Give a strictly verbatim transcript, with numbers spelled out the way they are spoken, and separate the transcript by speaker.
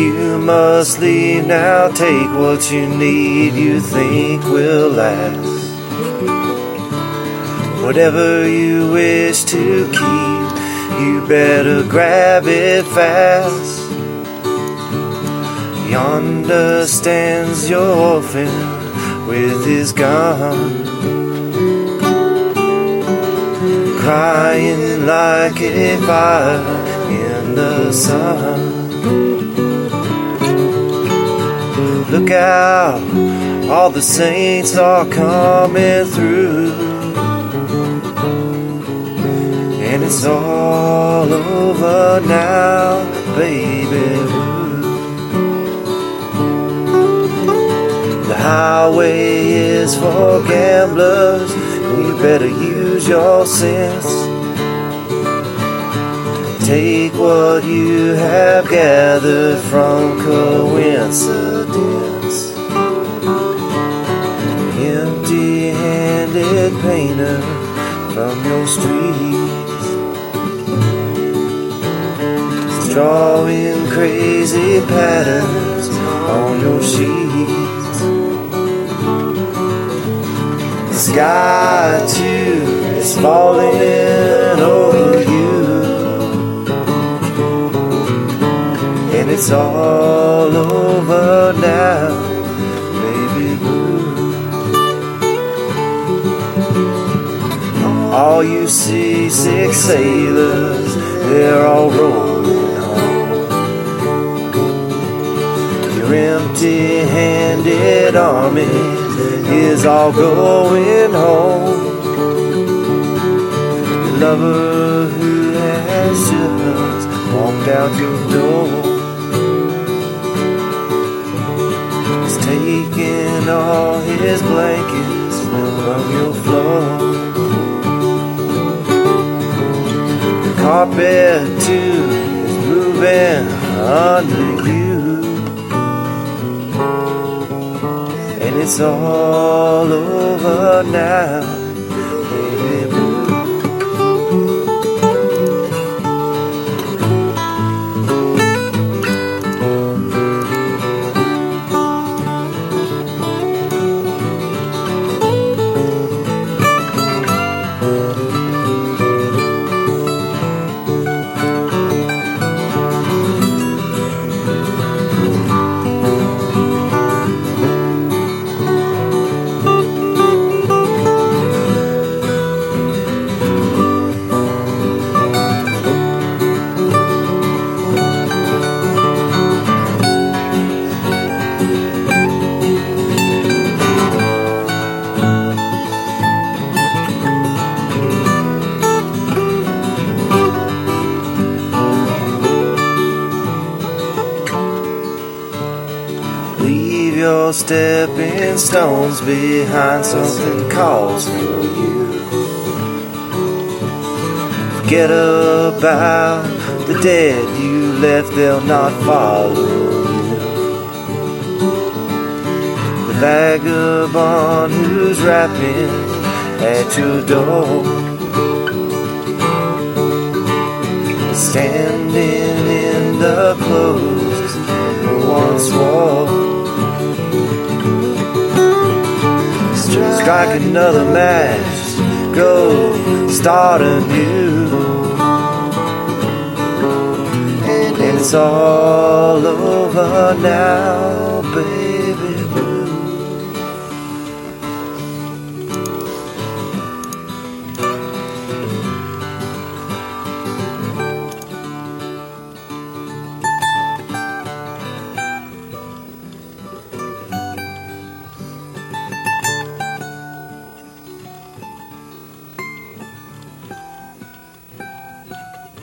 Speaker 1: You must leave now, take what you need, you think will last. Whatever you wish to keep, you better grab it fast. Yonder stands your orphan with his gun, crying like a fire in the sun. Look out, all the saints are coming through, and it's all over now, baby. The highway is for gamblers, you better use your sense. Take what you have gathered from coincidence. Empty-handed painter from your streets, drawing crazy patterns on your sheets. The sky too is falling over you, and it's all over now, baby blue. All you seasick sailors, they're all rolling home. Your empty-handed army is all going home. Your lover who has just walked out your door is taking all his blankets from your floor. The carpet too is moving under you, and it's all over now, baby blue. Leave your stepping stones behind, something calls for you. Forget about the dead you left, they'll not follow you. The vagabond who's rapping at your door, standing in the clothes you once wore. Strike another match, go start anew, and it's all over now, baby.